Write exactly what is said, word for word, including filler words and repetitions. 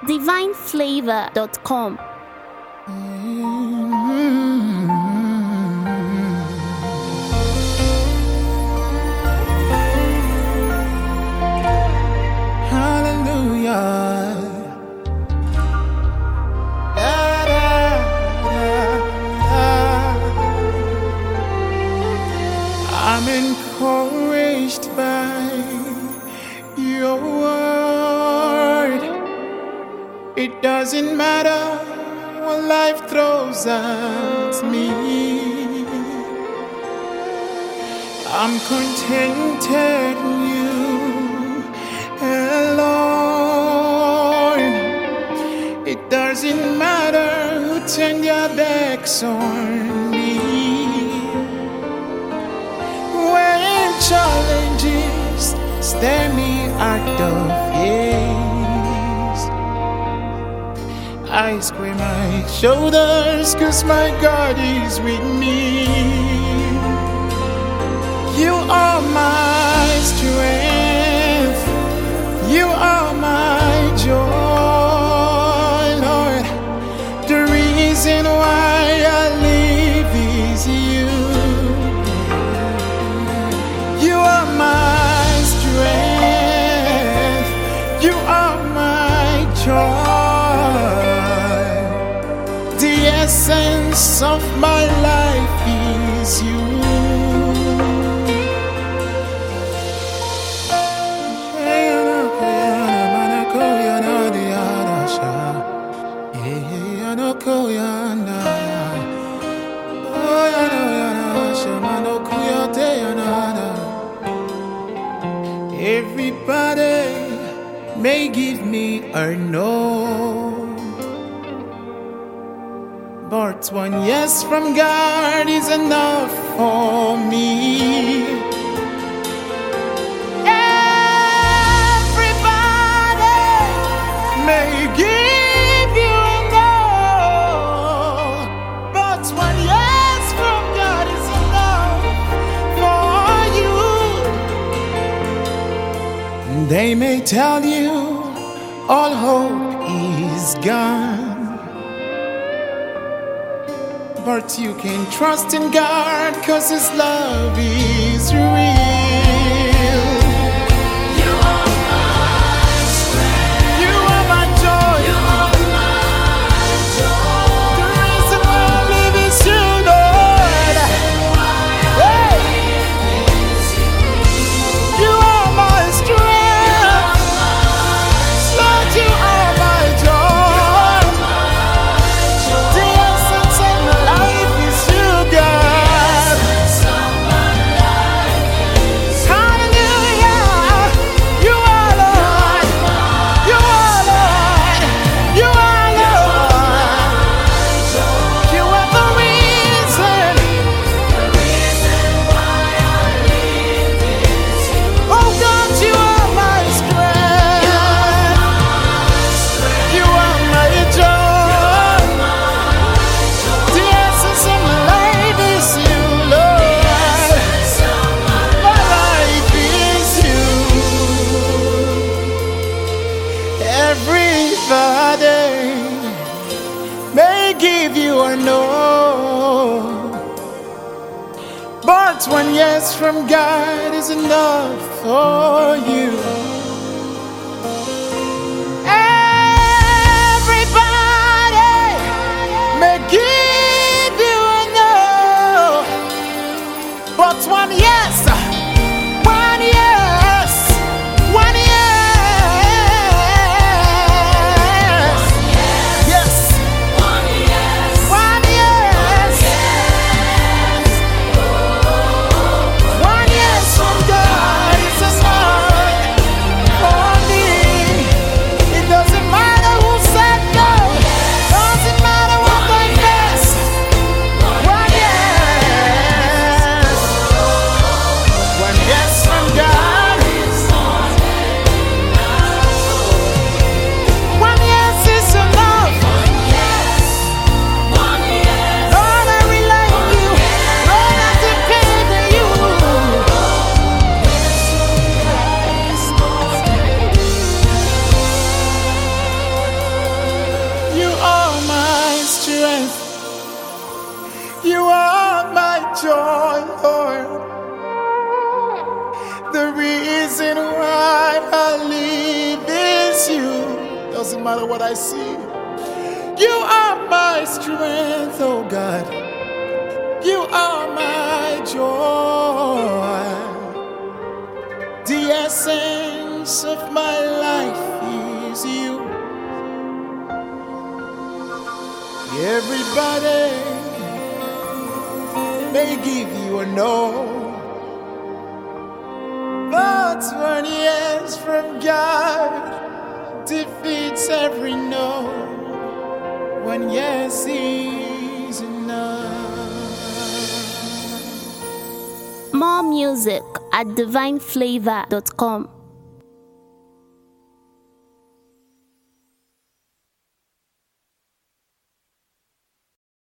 divine flavor dot com. Hallelujah. Da, da, da, da. I'm encouraged by your word. It doesn't matter what life throws at me. I'm contented in you alone. It doesn't matter who turned their backs on me. When challenges stare me at the face, I square my shoulders 'cause my God is with me. You are my strength, you are my joy, Lord. The reason why I live is you. You are my strength, you are my joy. The essence of my life is you. Everybody may give me a no, but one yes from God is enough for me. Everybody may give you a no, but one yes from God is enough for you. They may tell you all hope is gone, but you can trust in God 'cause His love is real. You are my strength, you are my joy, you are my joy. The reason why I live is you, Lord. Hey. You are my strength, Lord, you are my joy. The essence of my life is you, God. Hallelujah. You are Lord, you are Lord, you are Lord. You are the reason. Oh God, you are my strength, you are my joy. The essence of my life is you, Lord. My life is you. Everybody may give you a no, but one yes from God is enough for you. Everybody may give you a no, but one yes, one yes, one yes, yes, one yes, one yes, one yes from God is enough. matter what I see. You are my strength, oh God. You are my joy. The essence of my life is you. Everybody may give you a no, but one yes from God defeats every no. One yes is enough. More music at divine flavor dot com.